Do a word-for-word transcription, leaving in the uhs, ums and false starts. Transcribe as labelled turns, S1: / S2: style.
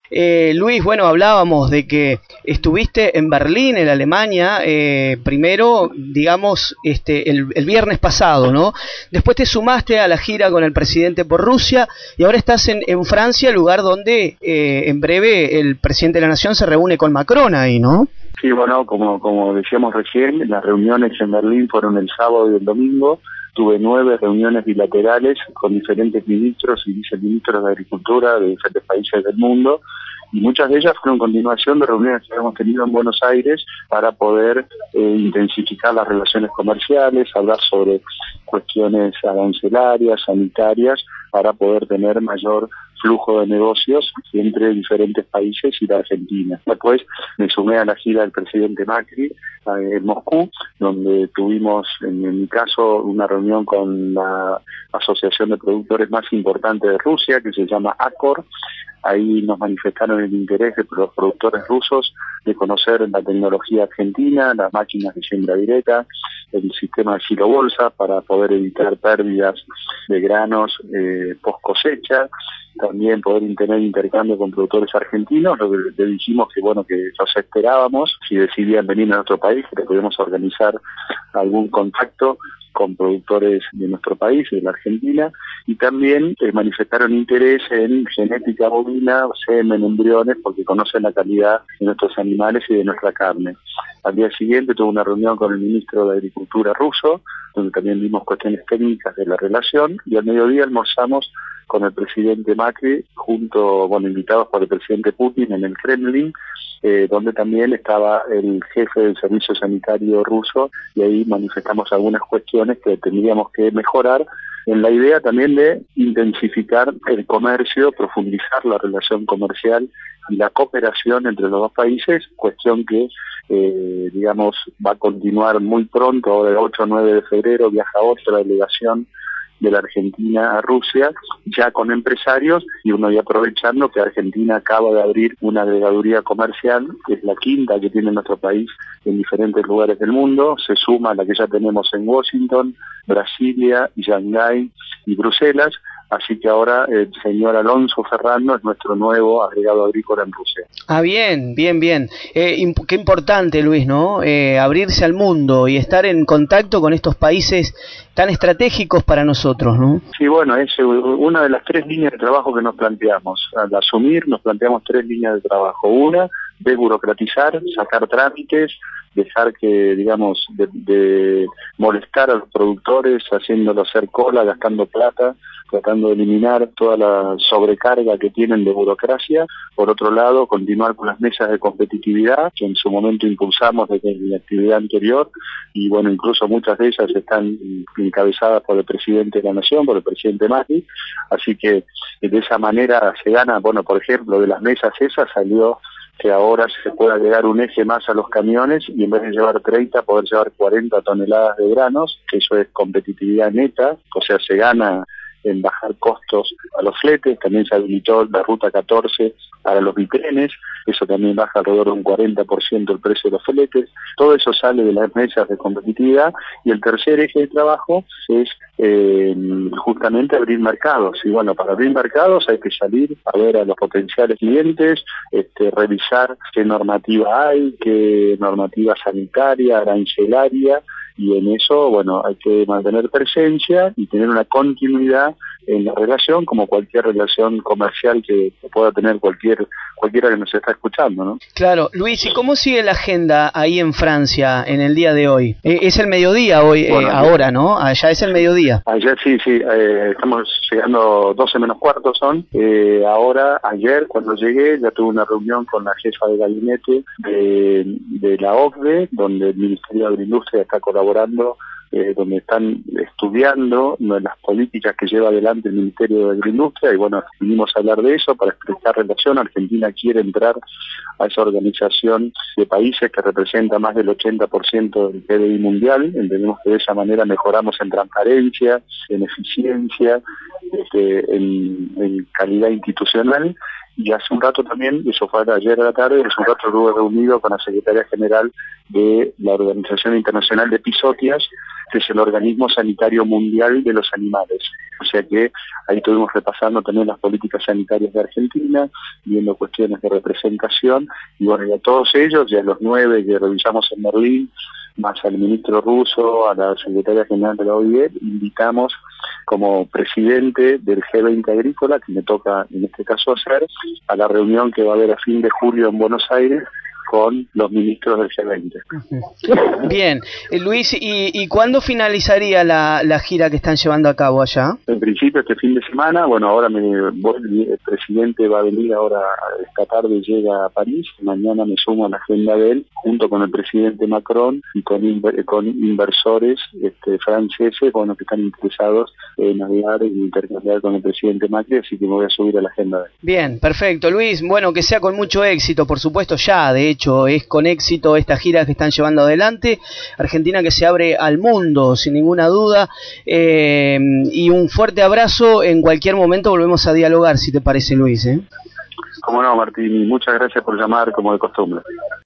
S1: Eh, Luis, bueno, hablábamos de que estuviste en Berlín, en Alemania, eh, primero, digamos, este, el, el viernes pasado, ¿no? Después te sumaste a la gira con el presidente por Rusia y ahora estás en, en Francia, lugar donde eh, en breve el presidente de la Nación se reúne con Macron ahí, ¿no?
S2: Sí, bueno, como, como decíamos recién, las reuniones en Berlín fueron el sábado y el domingo. Tuve nueve reuniones bilaterales con diferentes ministros y viceministros de Agricultura de diferentes países del mundo, y muchas de ellas fueron continuación de reuniones que habíamos tenido en Buenos Aires para poder eh, intensificar las relaciones comerciales, hablar sobre cuestiones arancelarias, sanitarias, para poder tener mayor flujo de negocios entre diferentes países y la Argentina. Después me sumé a la gira del presidente Macri en Moscú, donde tuvimos, en, en mi caso, una reunión con la asociación de productores más importante de Rusia, que se llama ACOR. Ahí nos manifestaron el interés de los productores rusos de conocer la tecnología argentina, las máquinas de siembra directa, el sistema de silo bolsa para poder evitar pérdidas de granos eh, post cosecha, también poder tener intercambio con productores argentinos. Lo que le dijimos que bueno, que los esperábamos, si decidían venir a nuestro país, que podíamos organizar algún contacto con productores de nuestro país, de la Argentina, y también eh, manifestaron interés en genética bovina, semen, embriones, porque conocen la calidad de nuestros animales y de nuestra carne. Al día siguiente tuve una reunión con el ministro de Agricultura ruso, donde también vimos cuestiones técnicas de la relación, y al mediodía almorzamos con el presidente Macri, junto, bueno, invitados por el presidente Putin en el Kremlin, eh, donde también estaba el jefe del servicio sanitario ruso, y ahí manifestamos algunas cuestiones que tendríamos que mejorar, en la idea también de intensificar el comercio, profundizar la relación comercial y la cooperación entre los dos países, cuestión que, eh, digamos, va a continuar muy pronto. Ahora el ocho o nueve de febrero viaja otra delegación de la Argentina a Rusia, ya con empresarios, y uno ya aprovechando que Argentina acaba de abrir una agregaduría comercial, que es la quinta que tiene nuestro país en diferentes lugares del mundo, se suma a la que ya tenemos en Washington, Brasilia, Shanghái y Bruselas. Así que ahora el señor Alonso Ferrando es nuestro nuevo agregado agrícola en Rusia.
S1: Ah, bien, bien, bien. Eh, imp- qué importante, Luis, ¿no? Eh, abrirse al mundo y estar en contacto con estos países tan estratégicos para nosotros, ¿no?
S2: Sí, bueno, es una de las tres líneas de trabajo que nos planteamos. Al asumir, nos planteamos tres líneas de trabajo. Una, desburocratizar, sacar trámites, dejar que, digamos, de, de molestar a los productores, haciéndolo hacer cola, gastando plata, tratando de eliminar toda la sobrecarga que tienen de burocracia. Por otro lado, continuar con las mesas de competitividad, que en su momento impulsamos desde la actividad anterior, y bueno, incluso muchas de ellas están encabezadas por el presidente de la Nación, por el presidente Macri, así que de esa manera se gana, bueno, por ejemplo, de las mesas esas salió que ahora se pueda agregar un eje más a los camiones y en vez de llevar treinta, poder llevar cuarenta toneladas de granos, que eso es competitividad neta, o sea, se gana en bajar costos a los fletes. También se habilitó la ruta catorce para los bitrenes, eso también baja alrededor de un cuarenta por ciento el precio de los fletes. Todo eso sale de las mesas de competitividad, y el tercer eje de trabajo es eh, justamente abrir mercados. Y bueno, para abrir mercados hay que salir a ver a los potenciales clientes, este, revisar qué normativa hay, qué normativa sanitaria, arancelaria, y en eso, bueno, hay que mantener presencia y tener una continuidad en la relación, como cualquier relación comercial que pueda tener cualquier cualquiera que nos está escuchando, ¿no?
S1: Claro. Luis, ¿y cómo sigue la agenda ahí en Francia en el día de hoy? Eh, es el mediodía hoy, bueno, eh, ahora, ¿no? Allá es el mediodía.
S2: Allá sí, sí, eh, estamos llegando doce menos cuarto son. Eh, ahora, ayer, cuando llegué, ya tuve una reunión con la jefa de gabinete de, de la O C D E, donde el Ministerio de Agroindustria está colaborando, Eh, donde están estudiando las políticas que lleva adelante el Ministerio de Agroindustria, y bueno, vinimos a hablar de eso para expresar relación. Argentina quiere entrar a esa organización de países que representa más del ochenta por ciento del P D I mundial. Entendemos que de esa manera mejoramos en transparencia, en eficiencia, este, en, en calidad institucional, Y hace un rato también, eso fue ayer a la tarde, hace un rato estuve reunido con la Secretaria General de la Organización Internacional de Epizotias, que es el organismo sanitario mundial de los animales. O sea que ahí estuvimos repasando también las políticas sanitarias de Argentina, viendo cuestiones de representación, y bueno, y a todos ellos, y a los nueve que revisamos en Berlín, más al ministro ruso, a la secretaria general de la O I E, invitamos como presidente del G veinte agrícola, que me toca en este caso hacer, a la reunión que va a haber a fin de julio en Buenos Aires, con los ministros del G veinte.
S1: Bien, eh, Luis, ¿y, y cuándo finalizaría la, la gira que están llevando a cabo allá?
S2: En principio este fin de semana, bueno, ahora me voy, el presidente va a venir ahora, esta tarde llega a París, mañana me sumo a la agenda de él, junto con el presidente Macron y con, inver, con inversores este, franceses, bueno, que están interesados en hablar y intercambiar con el presidente Macri, así que me voy a subir a la agenda de él.
S1: Bien, perfecto, Luis, bueno, que sea con mucho éxito, por supuesto, ya, de hecho, hecho es con éxito esta gira que están llevando adelante, Argentina que se abre al mundo sin ninguna duda, eh, y un fuerte abrazo. En cualquier momento volvemos a dialogar, si te parece, Luis, ¿eh?
S2: Cómo no, Martín, muchas gracias por llamar como de costumbre.